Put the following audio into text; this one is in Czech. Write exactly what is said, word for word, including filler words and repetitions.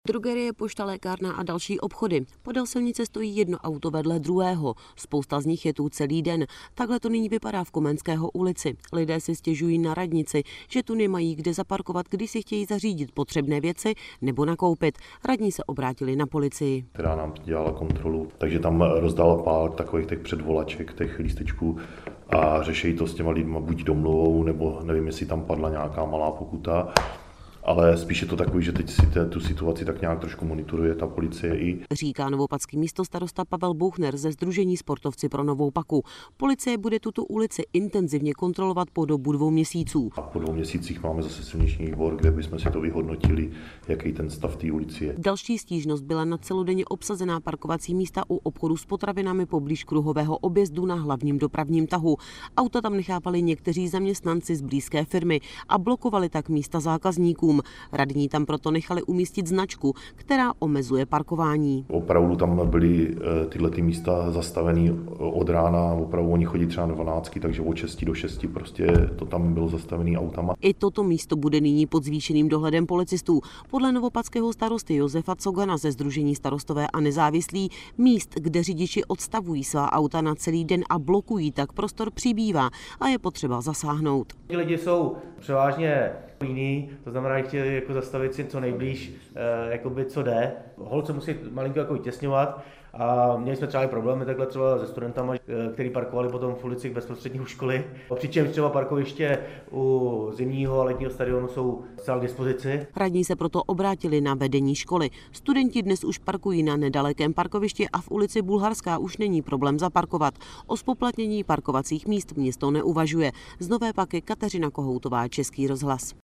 Drogerie, pošta, lékárna a další obchody. Podél silnice stojí jedno auto vedle druhého. Spousta z nich je tu celý den. Takhle to nyní vypadá v Komenského ulici. Lidé si stěžují na radnici, že tu nemají kde zaparkovat, když si chtějí zařídit potřebné věci nebo nakoupit. Radní se obrátili na policii, která nám dělala kontrolu, takže tam rozdala pár takových těch předvolaček, těch lístečků a řeší to s těma lidma buď domluvou, nebo nevím, jestli tam padla nějaká malá pokuta. Ale spíš je to takový, že teď si te, tu situaci tak nějak trošku monitoruje ta policie i. Říká novopadský místostarosta Pavel Buchner ze Sdružení Sportovci pro Novou Paku. Policie bude tuto ulici intenzivně kontrolovat po dobu dvou měsíců. A po dvou měsících máme zase silniční výbor, kde bychom si to vyhodnotili, jaký ten stav té ulici je. Další stížnost byla na celodenně obsazená parkovací místa u obchodu s potravinami poblíž kruhového objezdu na hlavním dopravním tahu. Auta tam nechápali někteří zaměstnanci z blízké firmy a blokovali tak místa zákazníkům. Radní tam proto nechali umístit značku, která omezuje parkování. Opravdu tam byly tyhle ty místa zastavené od rána, opravdu oni chodí třeba dvanáct, takže od šesti do šesti prostě to tam bylo zastavené autama. I toto místo bude nyní pod zvýšeným dohledem policistů. Podle novopadského starosty Josefa Cogana ze Sdružení Starostové a nezávislí míst, kde řidiči odstavují svá auta na celý den a blokují, tak prostor přibývá a je potřeba zasáhnout. Ti lidi jsou převážně jiný, to znamená, že chtěli jako zastavit si co nejblíž, eh, jakoby co jde. Holt se musí malinko jako vytěsňovat a měli jsme třeba i problémy takhle třeba se studentama, eh, kteří parkovali potom v ulicích bezprostředně u školy. Přičemž třeba parkoviště u zimního a letního stadionu jsou zcela k dispozici. Radní se proto obrátili na vedení školy. Studenti dnes už parkují na nedalekém parkovišti a v ulici Bulharská už není problém zaparkovat. O zpoplatnění parkovacích míst město neuvažuje. Z Nové Paky Kateřina Kohoutová, Český rozhlas.